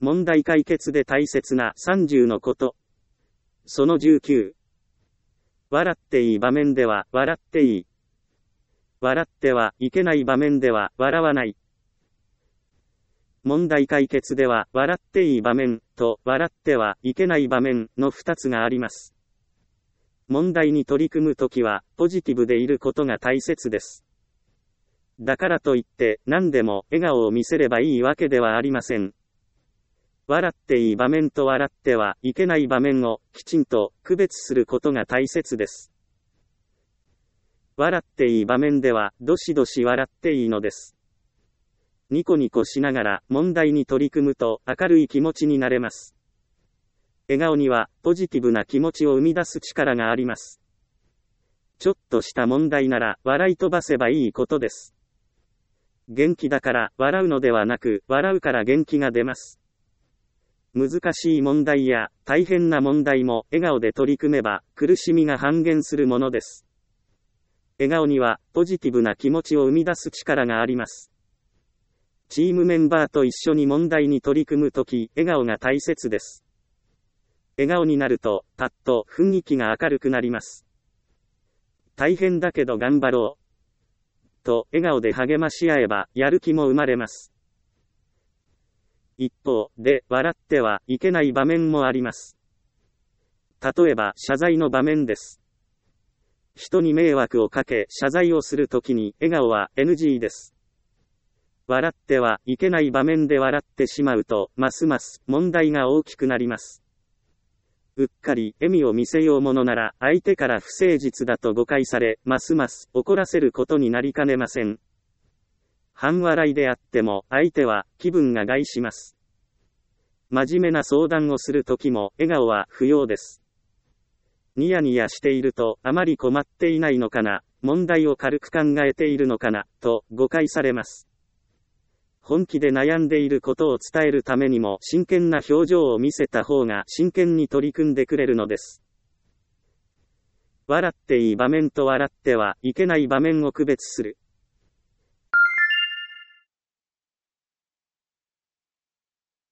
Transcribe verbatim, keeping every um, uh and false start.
問題解決で大切なさんじゅうのこと。そのじゅうきゅう。笑っていい場面では笑っていい。笑ってはいけない場面では笑わない。問題解決では笑っていい場面と笑ってはいけない場面のふたつがあります。問題に取り組むときはポジティブでいることが大切です。だからといって何でも笑顔を見せればいいわけではありません。笑っていい場面と笑ってはいけない場面をきちんと区別することが大切です。笑っていい場面ではどしどし笑っていいのです。ニコニコしながら問題に取り組むと明るい気持ちになれます。笑顔にはポジティブな気持ちを生み出す力があります。ちょっとした問題なら笑い飛ばせばいいことです。元気だから笑うのではなく、笑うから元気が出ます。難しい問題や大変な問題も笑顔で取り組めば苦しみが半減するものです。笑顔にはポジティブな気持ちを生み出す力があります。チームメンバーと一緒に問題に取り組むとき、笑顔が大切です。笑顔になると、パッと雰囲気が明るくなります。大変だけど頑張ろう。と笑顔で励まし合えばやる気も生まれます。一方で笑ってはいけない場面もあります。例えば謝罪の場面です。人に迷惑をかけ謝罪をするときに笑顔は エヌジー です。笑ってはいけない場面で笑ってしまうとますます問題が大きくなります。うっかり笑みを見せようものなら相手から不誠実だと誤解されますます怒らせることになりかねません。半笑いであっても相手は気分が害します。真面目な相談をするときも笑顔は不要です。ニヤニヤしているとあまり困っていないのかな、問題を軽く考えているのかな、と誤解されます。本気で悩んでいることを伝えるためにも真剣な表情を見せた方が真剣に取り組んでくれるのです。笑っていい場面と笑ってはいけない場面を区別する。